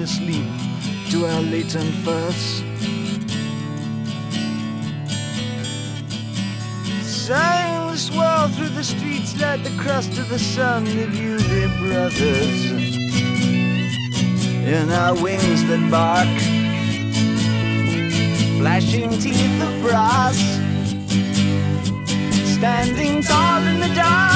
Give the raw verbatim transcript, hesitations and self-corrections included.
asleep to our latent first. Sailing this world through the streets like the crust of the sun, live you, dear brothers, in our wings that bark, flashing teeth of brass, standing tall in the dark.